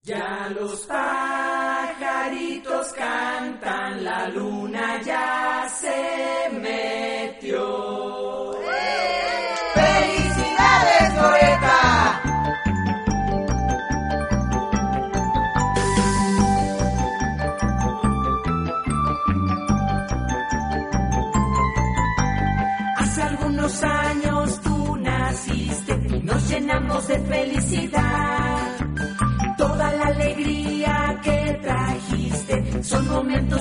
Ya los pajaritos cantan, la luna ya se metió. ¡Felicidades, Loreta! Hace algunos años tú naciste y nos llenamos de felicidad. Toda la alegría que trajiste son momentos